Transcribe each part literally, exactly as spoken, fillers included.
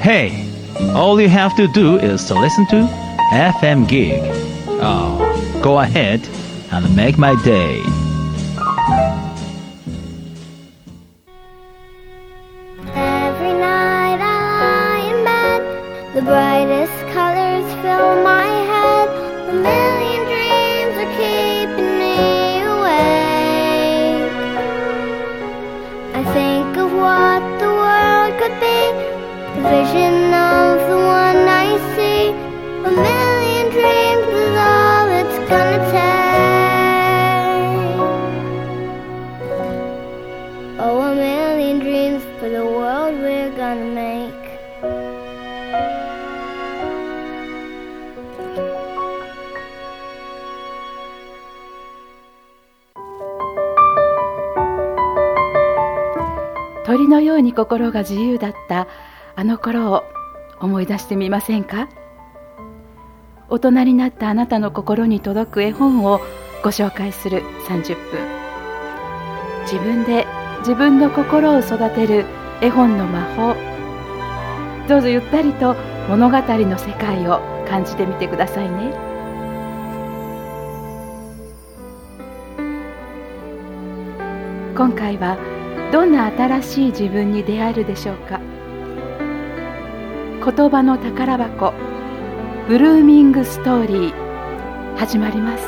Hey, all you have to do is to listen to エフエム Gig. Oh, go ahead and make my day. Every night I lie in bed, the brightest colors fill my head. A million dreams are keeping me awake. I think of what the world could be, the vision of the one I see. A million dreams is all it's gonna take. Oh, a million dreams for the world we're gonna make. 鳥のように心が自由だったあの頃を思い出してみませんか？大人になったあなたの心に届く絵本をご紹介するさんじゅっぷん。自分で自分の心を育てる絵本の魔法。どうぞゆったりと物語の世界を感じてみてくださいね。今回はどんな新しい自分に出会えるでしょうか。言葉の宝箱ブルーミングストーリー始まります。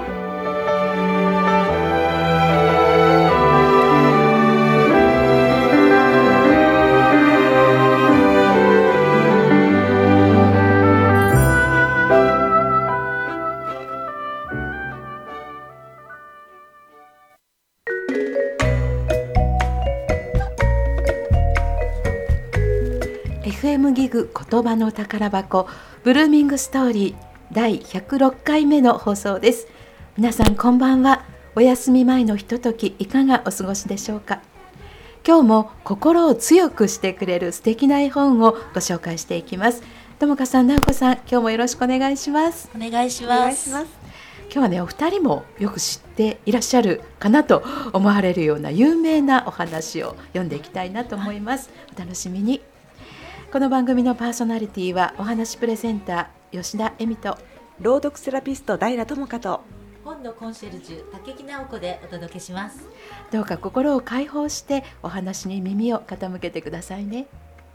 エフエム ギグ言葉の宝箱ブルーミングストーリーだいひゃくろっかいめの放送です。皆さんこんばんは。お休み前のひとときいかがお過ごしでしょうか。今日も心を強くしてくれる素敵な絵本をご紹介していきます。ともかさん、なおこさん、今日もよろしくお願いします。 お願いします。 今日はね、お二人もよく知っていらっしゃるかなと思われるような有名なお話を読んでいきたいなと思います。お楽しみに。この番組のパーソナリティはお話プレゼンター吉田恵美と朗読セラピスト平智香と本のコンシェルジュ竹木直子でお届けします。 どうか心を開放してお話に耳を傾けてくださいね。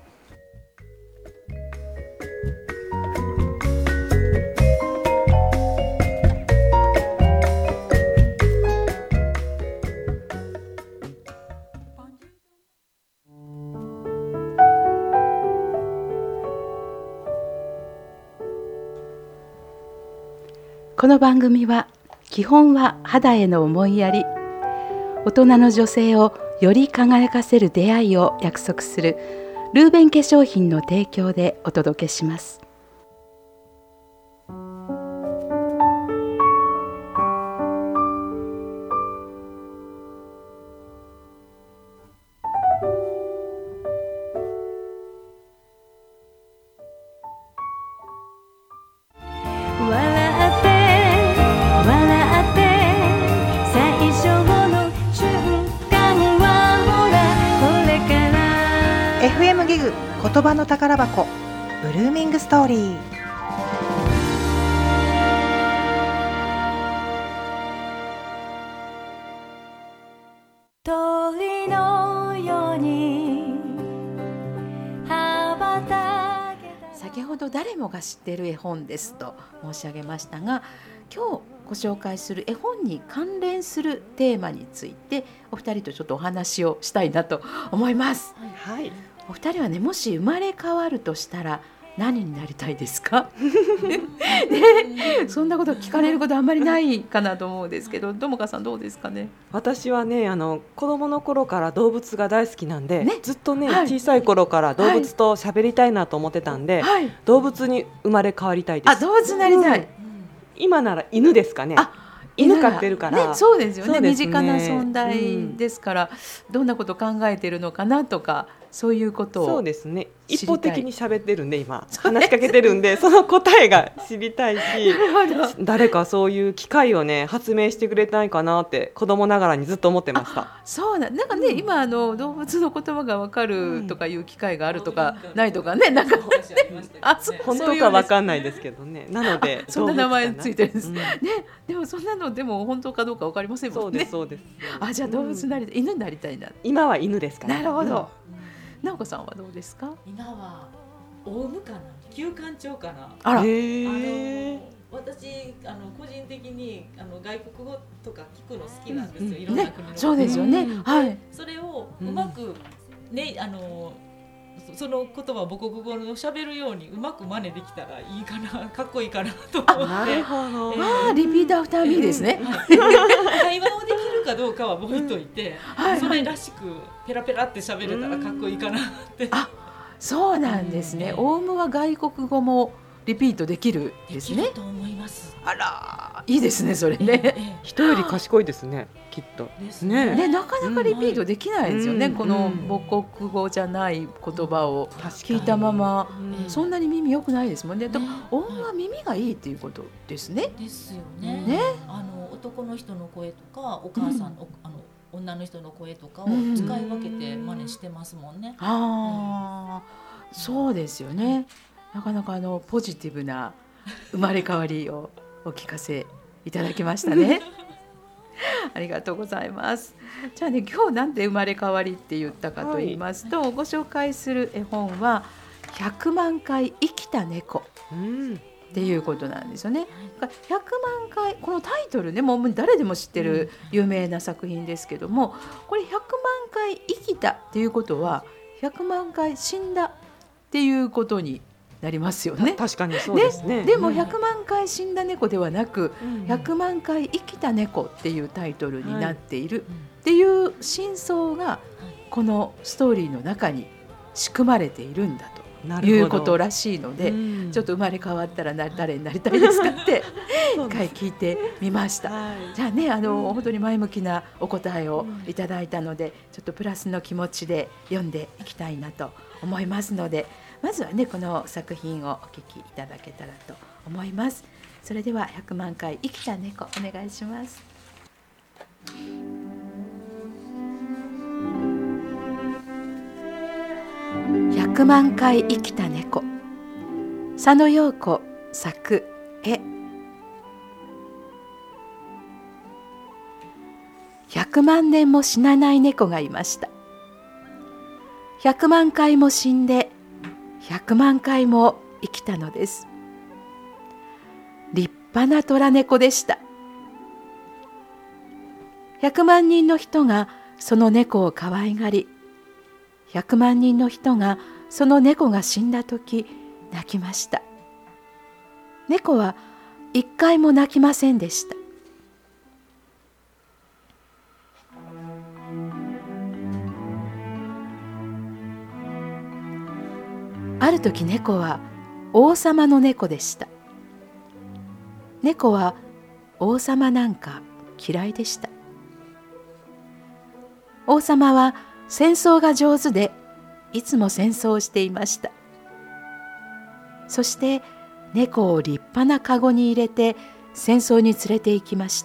この番組は基本は肌への思いやり、大人の女性をより輝かせる出会いを約束するルーベン化粧品の提供でお届けします。 エフエム ギグ言葉の宝箱ブルーミングストーリー。 鳥のように羽ばたけた。 先ほど誰もが知っている絵本ですと申し上げましたが、今日ご紹介する絵本に関連するテーマについてお二人とちょっとお話をしたいなと思います。 はい、 お二人はね、もし生まれ変わるとしたら何になりたいですか？ね、そんなこと聞かれることあんまりないかなと思うんですけど、ともかさんどうですかね？ 私はね、あの子供の頃から動物が大好きなんで、 ね、 ずっとね、 はい、 小さい頃から動物と喋りたいなと思ってたんで、はい、動物に生まれ変わりたいです。 あ、動物になりたい、うん、 今なら犬ですかね。あ、犬飼ってるから、 ね、そうですよね、 そうですね、 身近な存在ですから、うん、どんなこと考えてるのかなとか、 そういうことを。 そうですね。 知りたい一方的に喋ってるんで今話しかけてるんでその答えが知りたいし誰かそういう機会をね発明してくれないかなって子供ながらにずっと思ってました。 そうな、なんかね、今あの動物の言葉がわかるとかいう機会があるとかないとかね、なんかあ、そ本当かわかんないですけどね。なのでそんな名前ついてるんです、 うんね。でもそんなのでも本当かどうかわかりませんもね。 そうんですそうです。 あ、じゃあ動物になりたい、犬になりたいな。 今は犬ですから。 なるほど。直子さんはどうですか？ 今はオウムかな、旧館長かな。 あら、 へあーの私あの個人的にあの外国語とか聞くの好きなんですよ、 うんいろんなね国の、 そうですよね。 うんはい。 それをうまく、ね、あのそその言葉を母国語を喋るようにうまく真似できたらいいかな、かっこいいかなと思って。 なるほど。 えーああ、リピートアフターミーですね。 はい会話をできるかどうかは置いといて、 はいそれらしくペラペラって喋れたらかっこいいかなって。 あ、そうなんですね。オウムは外国語もリピートできるですねできる。と思います。 あら、いいですね、それえね。 え人より賢いですねきっと。 ですねね、なかなかリピートできないですよね、 うんこのうん母国語じゃない言葉を確かに聞いたまま、 うんそんなに耳良くないですもんね。だかねらオウムは耳がいいっていうことですね。 ですよね。 ね、 あの男の人の声とかお母さん、おあの女の人の声とかをうん使い分けて真似してますもんね。 ああ、そうですよね。なかなかあのポジティブな生まれ変わりをお聞かせいただきましたね。ありがとうございます。じゃあね、今日なんで生まれ変わりって言ったかと言いますと、ご紹介する絵本はひゃくまんかい生きた猫うんっていうことなんですよね。だからひゃくまんかい、このタイトルね、もう誰でも知ってる有名な作品ですけども、これひゃくまんかい生きたっていうことはひゃくまんかい死んだっていうことになりますよね。 確かにそうですね。 でもひゃくまんかい死んだ猫ではなく、 うんひゃくまんかい生きた猫っていうタイトルになっているっていう真相がこのストーリーの中に仕組まれているんだなというるほどことらしいので、 うんちょっと生まれ変わったらな誰になりたいですかってそうです一回聞いてみました。 はいじゃあね、あの、本当に前向きなお答えをいただいたので、ちょっとプラスの気持ちで読んでいきたいなと思いますので、まずはねこの作品をお聞きいただけたらと思います。それではひゃくまんかい生きた猫、お願いします。ひゃくまんかい生きた猫、佐野陽子作絵。ひゃくまんねんも死なない猫がいました。ひゃくまんかいも死んでひゃくまんかいも生きたのです。立派な虎猫でした。ひゃくまんにんの人がその猫を可愛がり、ひゃくまんにんの人がその猫が死んだとき泣きました。猫は一回も泣きませんでした。ある時猫は王様の猫でした。猫は王様なんか嫌いでした。王様は戦争が上手でいつも戦争をしていました。そして猫を立派なかごに入れて戦争に連れて行きました。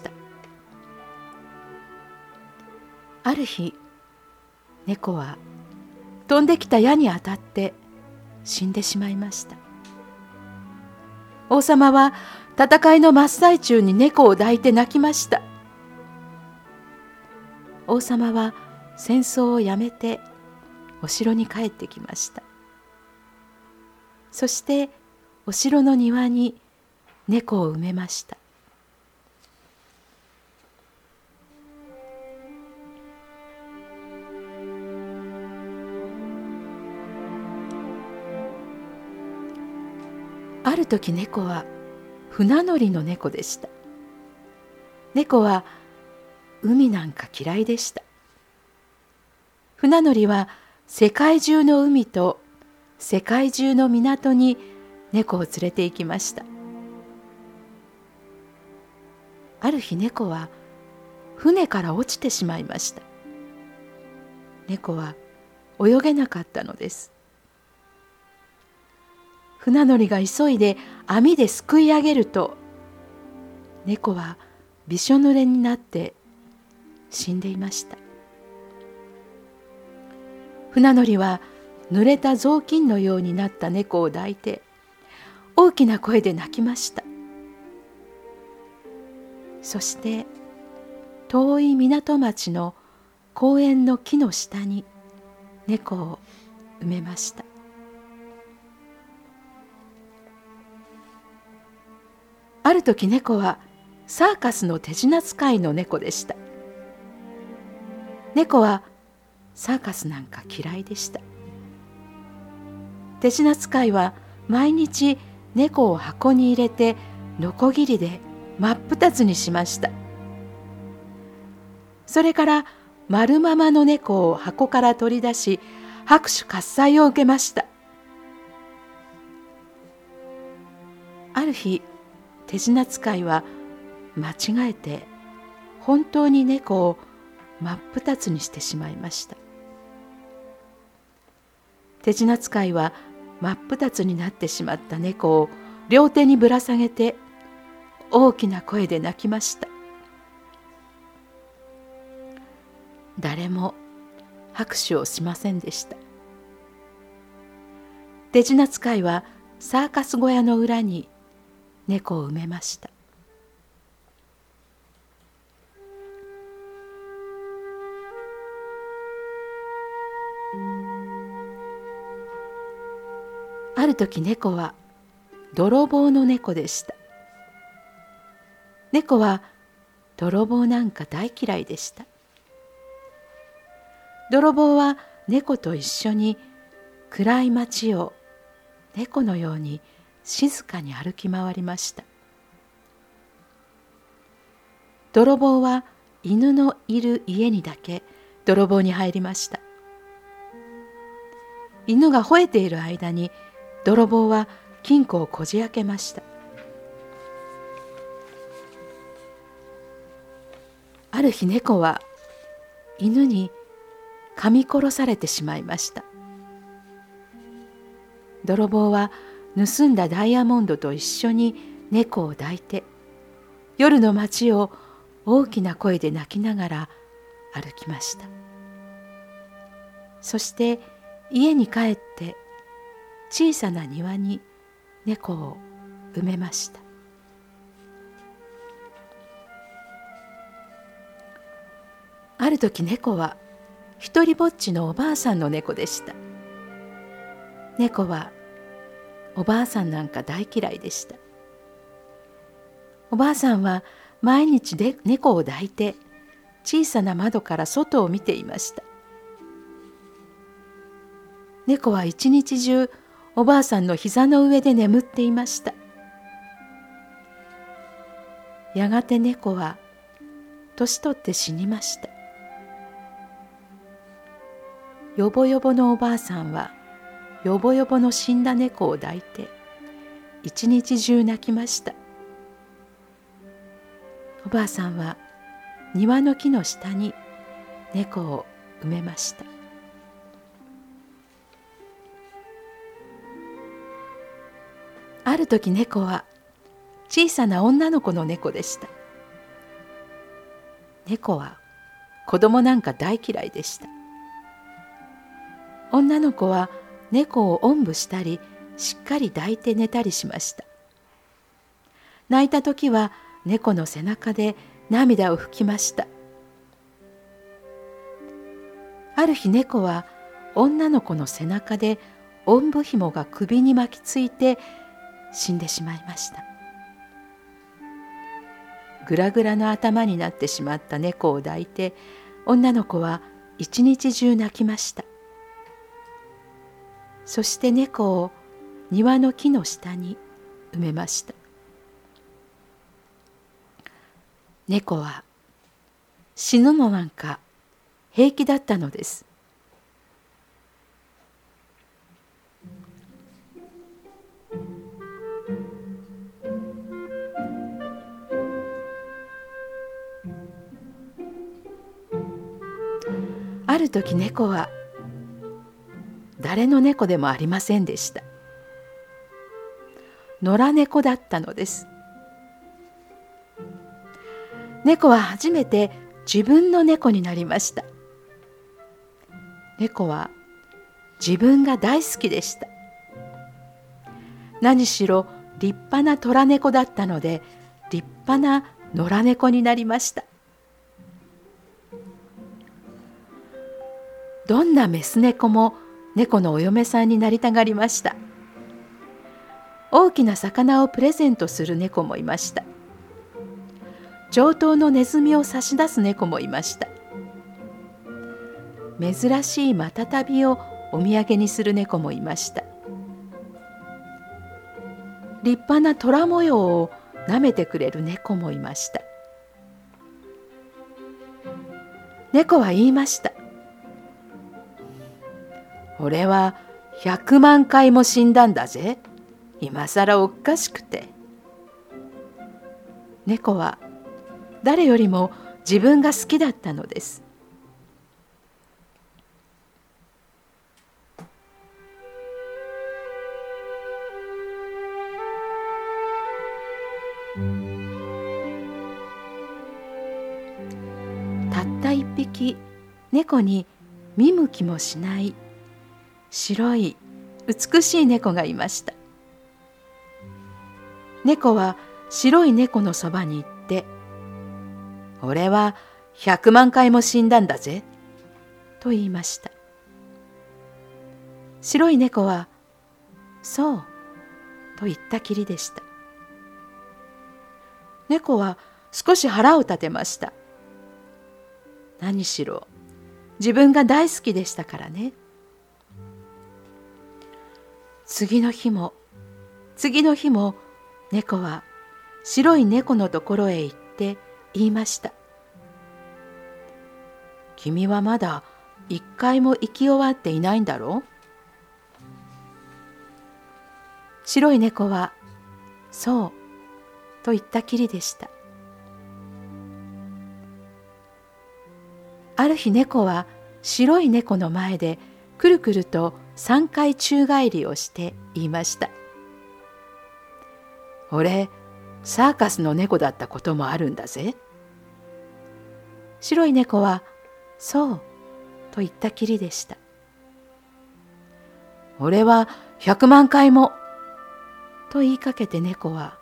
ある日、猫は飛んできた矢に当たって死んでしまいました。王様は戦いの真っ最中に猫を抱いて泣きました。王様は戦争をやめてお城に帰ってきました。そしてお城の庭に猫を埋めました。ある時猫は船乗りの猫でした。猫は海なんか嫌いでした。船乗りは世界中の海と世界中の港に猫を連れて行きました。ある日、猫は船から落ちてしまいました。猫は泳げなかったのです。船乗りが急いで網ですくい上げると、猫はびしょ濡れになって死んでいました。船乗りは濡れた雑巾のようになった猫を抱いて大きな声で泣きました。そして遠い港町の公園の木の下に猫を埋めました。ある時、猫はサーカスの手品使いの猫でした。猫はサーカスなんか嫌いでした。手品使いは毎日猫を箱に入れてノコギリで真っ二つにしました。それから丸ままの猫を箱から取り出し、拍手喝采を受けました。ある日、手品使いは間違えて本当に猫を真っ二つにしてしまいました。手品使いは真っ二つになってしまった猫を両手にぶら下げて大きな声で泣きました。誰も拍手をしませんでした。手品使いはサーカス小屋の裏に猫を埋めました。ある時、猫は泥棒の猫でした。猫は泥棒なんか大嫌いでした。泥棒は猫と一緒に暗い街を猫のように静かに歩き回りました。泥棒は犬のいる家にだけ泥棒に入りました。犬が吠えている間に泥棒は金庫をこじ開けました。ある日、猫は犬に噛み殺されてしまいました。泥棒は盗んだダイヤモンドと一緒に猫を抱いて夜の街を大きな声で泣きながら歩きました。そして家に帰って小さな庭に猫を埋めました。ある時、猫は一りぼっちのおばあさんの猫でした。猫はおばあさんなんか大嫌いでした。おばあさんは毎日で猫を抱いて小さな窓から外を見ていました。猫は一日中おばあさんの膝の上で眠っていました。やがて猫は年取って死にました。よぼよぼのおばあさんはよぼよぼの死んだ猫を抱いて一日中泣きました。おばあさんは庭の木の下に猫を埋めました。ある時、猫は小さな女の子の猫でした。猫は子供なんか大嫌いでした。女の子は猫をおんぶしたりしっかり抱いて寝たりしました。泣いた時は猫の背中で涙を拭きました。ある日、猫は女の子の背中でおんぶ紐が首に巻きついて死んでしまいました。ぐらぐらの頭になってしまった猫を抱いて女の子は一日中泣きました。そして猫を庭の木の下に埋めました。猫は死ぬのなんか平気だったのです。ある時、猫は誰の猫でもありませんでした。野良猫だったのです。猫は初めて自分の猫になりました。猫は自分が大好きでした。何しろ立派な虎猫だったので、立派な野良猫になりました。どんなメス猫も猫のお嫁さんになりたがりました。大きな魚をプレゼントする猫もいました。上等のネズミを差し出す猫もいました。珍しいマタタビをお土産にする猫もいました。立派な虎模様を舐めてくれる猫もいました。猫は言いました。俺は百万回も死んだんだぜ。今さらおかしくて。猫は誰よりも自分が好きだったのです。たった一匹、猫に見向きもしない白い美しい猫がいました。猫は白い猫のそばに行って、俺は百万回も死んだんだぜ、と言いました。白い猫は、そう、と言ったきりでした。猫は少し腹を立てました。何しろ自分が大好きでしたからね。次の日も次の日も猫は白い猫のところへ行って言いました。君はまだ一回も生き終わっていないんだろう。白い猫はそうと言ったきりでした。ある日、猫は白い猫の前でくるくると三回宙返りをして言いました。俺、サーカスの猫だったこともあるんだぜ。白い猫はそうと言ったきりでした。俺は百万回もと言いかけて、猫は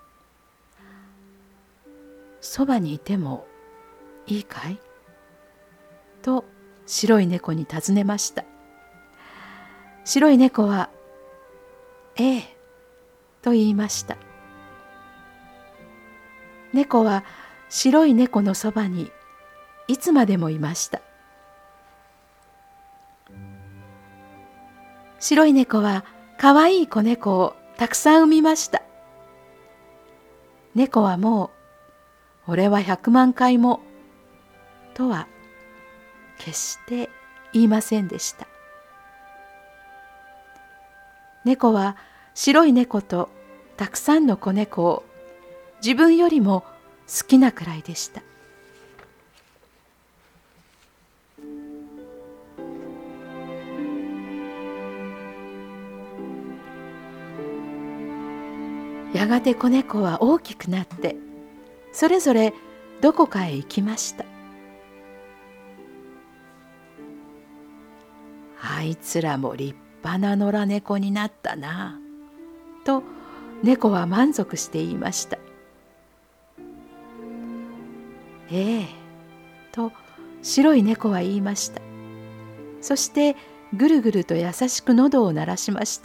そばにいてもいいかいと白い猫に尋ねました。白い猫はええと言いました。猫は白い猫のそばにいつまでもいました。白い猫はかわいい子猫をたくさん産みました。猫はもう俺は百万回もとは決して言いませんでした。猫は白い猫とたくさんの子猫を自分よりも好きなくらいでした。やがて子猫は大きくなってそれぞれどこかへ行きました。あいつらも立派な野良猫になったなと猫は満足して言いました。ええと白い猫は言いました。そしてぐるぐると優しく喉を鳴らしました。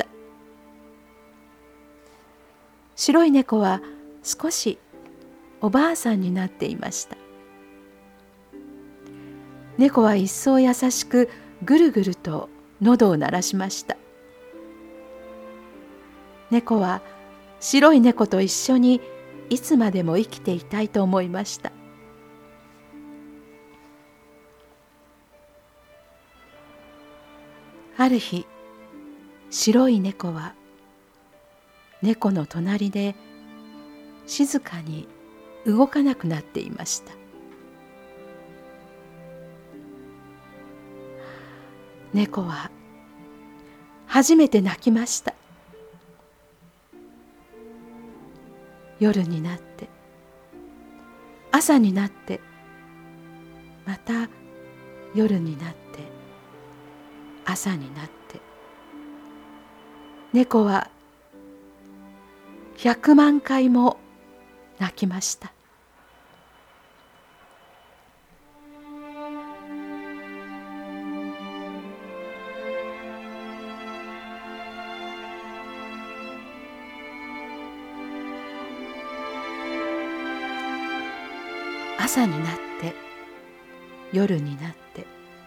白い猫は少しおばあさんになっていました。猫は一層優しくぐるぐると喉を鳴らしました。猫は白い猫と一緒にいつまでも生きていたいと思いました。ある日、白い猫は猫の隣で静かに動かなくなっていました。猫は初めて泣きました。夜になって、朝になって、また夜になって、朝になって、猫は百万回も泣きました。朝になって夜になって、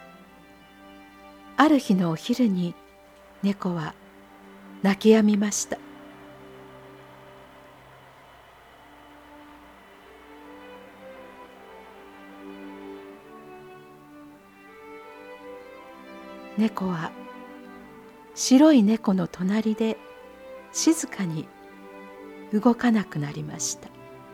ある日のお昼に猫は泣き止みました。猫は白い猫の隣で静かに動かなくなりました。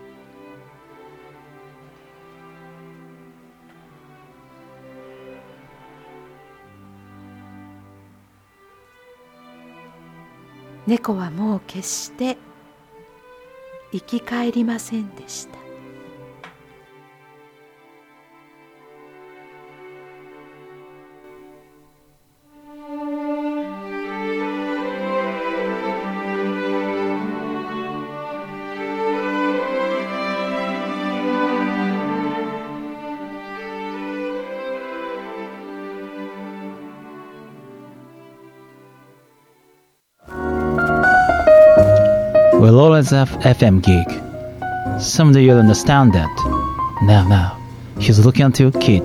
猫はもう決して生き返りませんでした。 We'll always have F M gig. Someday you'll understand that. Now, now, he's looking at your kid.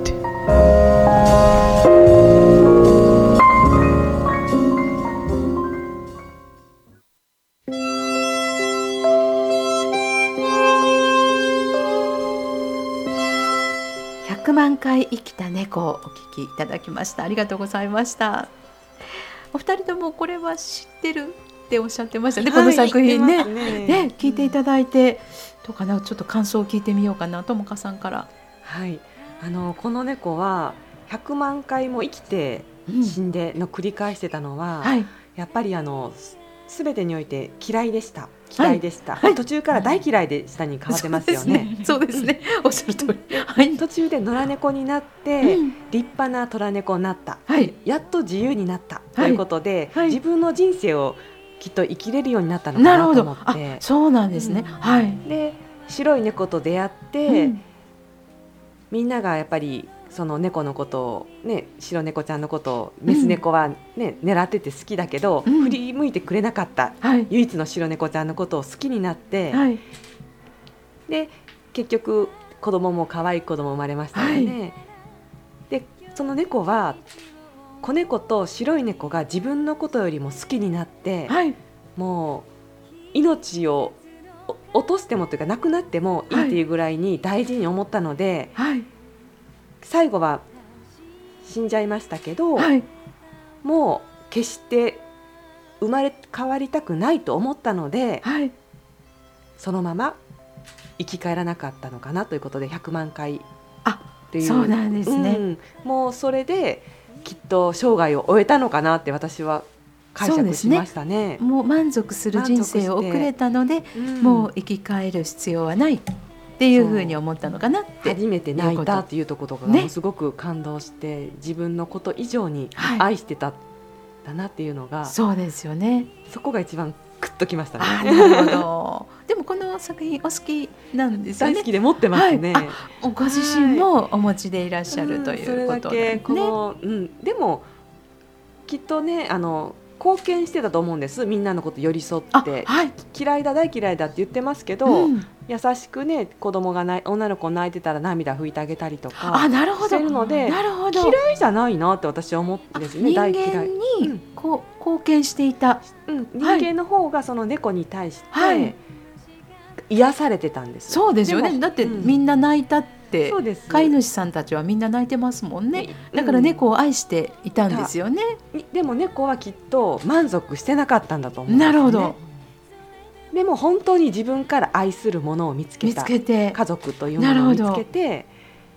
ひゃくまん回生きた猫をお聞きいただきました。ありがとうございました。お二人ともこれは知ってるっておっしゃってましたね、はい、この作品 ね, ね, ね聞いていただいて、どうかな、ちょっと感想を聞いてみようかな。ともかさんから。 はい、あのこの猫はひゃくまん回も生きて死んでの繰り返してたのは、うんはい、やっぱりあの全てにおいて嫌いでした嫌いでした、はい、途中から大嫌いでしたに変わってますよね。 そうですね、おっしゃる通り、はい、 途中で野良猫になって、うん、立派な虎猫になった、はい、やっと自由になったということで、はいはい、自分の人生をきっと生きれるようになったのかなと思って。 そうなんですね、うんはい、 で白い猫と出会って、うん、みんながやっぱりその猫のことを、ね、白猫ちゃんのことをメス猫は、ねうん、狙ってて好きだけど、うん、振り向いてくれなかった、はい、唯一の白猫ちゃんのことを好きになって、はい、で結局子供も可愛い子供生まれましたよね、はい、でその猫は子猫と白い猫が自分のことよりも好きになって、はい、もう命を落としてもというかなくなってもいいというぐらいに大事に思ったので、はい、最後は死んじゃいましたけど、はい、もう決して生まれ変わりたくないと思ったので、はい、そのまま生き返らなかったのかなということでひゃくまん回っていう。 そうなんですね、うん、 もうそれできっと生涯を終えたのかなって私は解釈しましたね。 もう満足する人生を送れたので、うん、もう生き返る必要はないっていうふうに思ったのかなって。 初めて泣いたっていうところがすごく感動して、ね、自分のこと以上に愛してたんだなっていうのが、はい、 そうですよね。 そこが一番グッときましたね。 あ、なるほど。でもこの作品お好きなんですよね。 大好きで持ってますね、はい、 ご自身もお持ちでいらっしゃるということで、ね、 この、うん、でもきっとねあの貢献してたと思うんです。みんなのこと寄り添って、はい、嫌いだ大嫌いだって言ってますけど、うん、優しくね子供がない女の子泣いてたら涙拭いてあげたりとかあなるほどしてるので、 なるほど嫌いじゃないなって私は思ってですね。 人間にこう貢献していた、 うん、人間の方がその猫に対して、はい、癒されてたんです。 そうですよね。だってみんな泣いたって、うん、飼い主さんたちはみんな泣いてますもんね。だから猫を愛していたんですよね、 うん、でも猫はきっと満足してなかったんだと思うんですよね。 なるほど。 でも本当に自分から愛するものを見つけた、見つけて家族というものを見つけて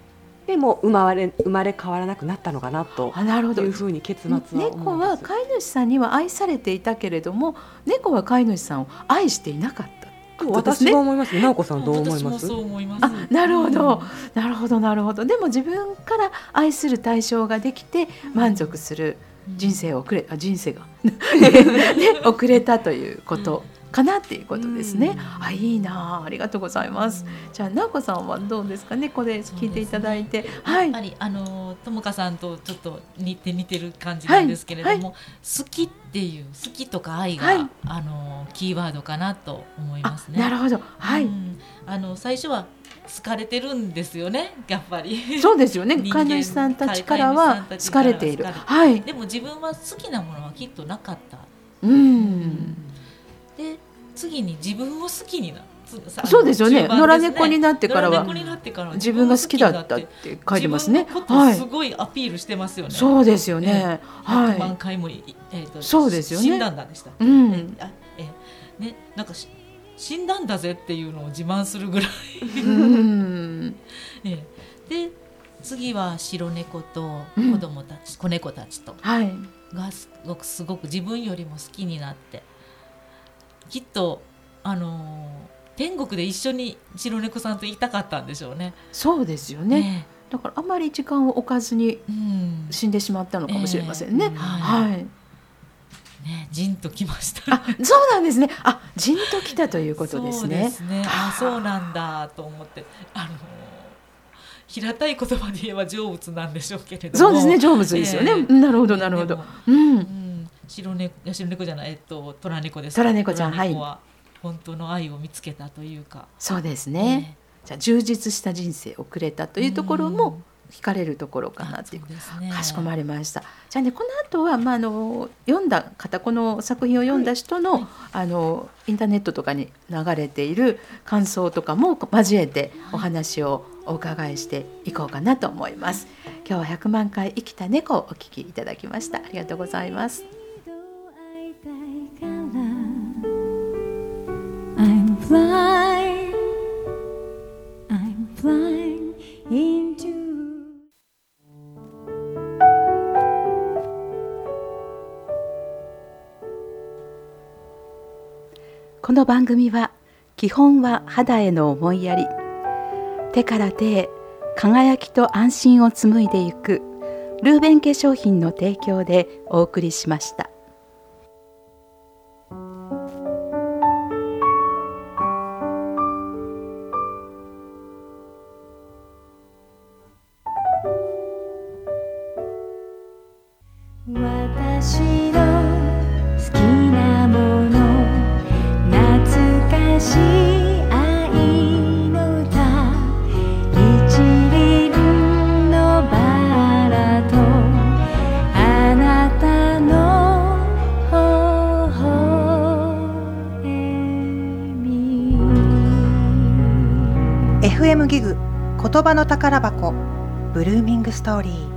でも生まれ生まれ変わらなくなったのかなとあなるほどいうふうに結末は思います。 猫は飼い主さんには愛されていたけれども、猫は飼い主さんを愛していなかった私は思います。直子さんどう思います？ 私もそう思います。 あ、なるほど、 うん、 なるほどなるほど。でも自分から愛する対象ができて満足する人生を送れ、あ人生が、ね、送れたということかなっていうことですね。あ、いいな、ありがとうございます。じゃあ直子さんはどうですかね、これ聞いていただいて。はい、 やっぱりあのともかさんとちょっと似て似てる感じなんですけれども、はいはい、好きっていう好きとか愛が、はい、あのキーワードかなと思いますね。 なるほど、はい、うん、 あの最初は好かれてるんですよね、やっぱり。 そうですよね、飼い主さんたちからは好かれている。はい、 でも自分は好きなものはきっとなかった。 うん、 で次に自分を好きになる。 そうですよね。野良猫になってからは自分が好きだったって書いてますね。 自分のことをすごいアピールしてますよね。 そうですよね。 はい。ひゃくまんかいも、えー、とそうですよね。 死んだんだでした。 うん。 あえねなんか死んだんだぜっていうのを自慢するぐらい。 うん。 ね、で次は白猫と子供たち、うん、子猫たちと、 はい、 がすごくすごく自分よりも好きになって、きっとあのー。天国で一緒に白猫さんといたかったんでしょうね。 そうですよね。ね、だからあまり時間を置かずに死んでしまったのかもしれませんね。うん、はい。はい、ね、 じんときました、 ね。あ、そうなんですね。あ、じんときたということですね。 そうですね。あ、そうなんだと思って、あの平たい言葉で言えば成仏なんでしょうけれども。 そうですね、成仏ですよね。えー、なるほどなるほど。うん。うん、 白猫、白猫じゃない、えっと虎猫です。 虎猫ちゃん、 はい。本当の愛を見つけたというか。 そうですね、ね、じゃあ充実した人生をくれたというところも惹かれるところかなっていう、ね、かしこまりました。じゃあね、この後は、まあ、あの読んだ方、この作品を読んだ人の、はい、あのインターネットとかに流れている感想とかも交えてお話をお伺いしていこうかなと思います。今日はひゃくまんかい生きた猫をお聞きいただきました。ありがとうございます。I'm flying, I'm flying into この番組は基本は肌への思いやり、手から手へ輝きと安心を紡いでいくルーベン化粧品の提供でお送りしました。私の好きなもの、懐かしい愛の歌、一輪のバラとあなたの微笑み。 エフエム ギグ言葉の宝箱、ブルーミングストーリー。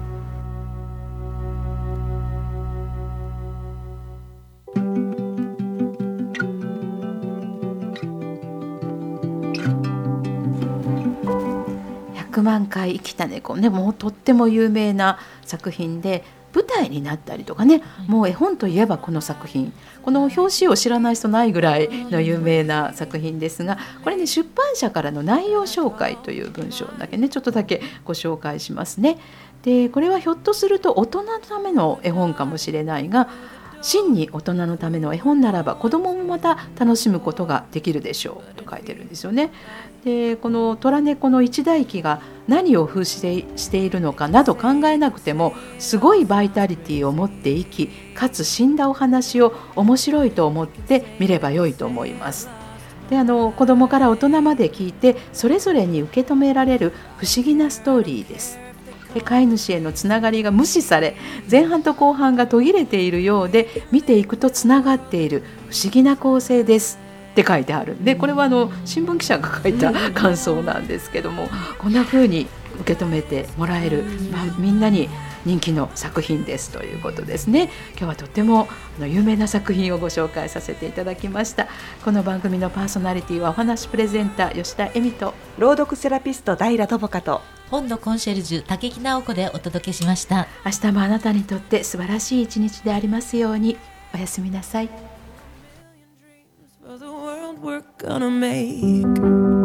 ひゃくまんかい生きた猫ね、もうとっても有名な作品で舞台になったりとかね、うん、もう絵本といえばこの作品、この表紙を知らない人ないぐらいの有名な作品ですが、これね、出版社からの内容紹介という文章だけね、ちょっとだけご紹介しますね。で、これはひょっとすると大人のための絵本かもしれないが、真に大人のための絵本ならば子供もまた楽しむことができるでしょうと書いてるんですよね。で、この虎猫の一代記が何を風刺しているのかなど考えなくても、すごいバイタリティを持って生き、かつ死んだお話を面白いと思って見ればよいと思います。で、あの子供から大人まで聞いてそれぞれに受け止められる不思議なストーリーです。で、飼い主へのつながりが無視され、前半と後半が途切れているようで、見ていくとつながっている不思議な構成ですって書いてあるんで、これはあの新聞記者が書いた感想なんですけども、こんな風に受け止めてもらえる、まあ、みんなに人気の作品ですということですね。今日はとってもあの有名な作品をご紹介させていただきました。この番組のパーソナリティはお話プレゼンター吉田恵美と朗読セラピスト平智香と本のコンシェルジュ竹木直子でお届けしました。 明日もあなたにとって素晴らしい一日でありますように。おやすみなさい。 For the world we're gonna make.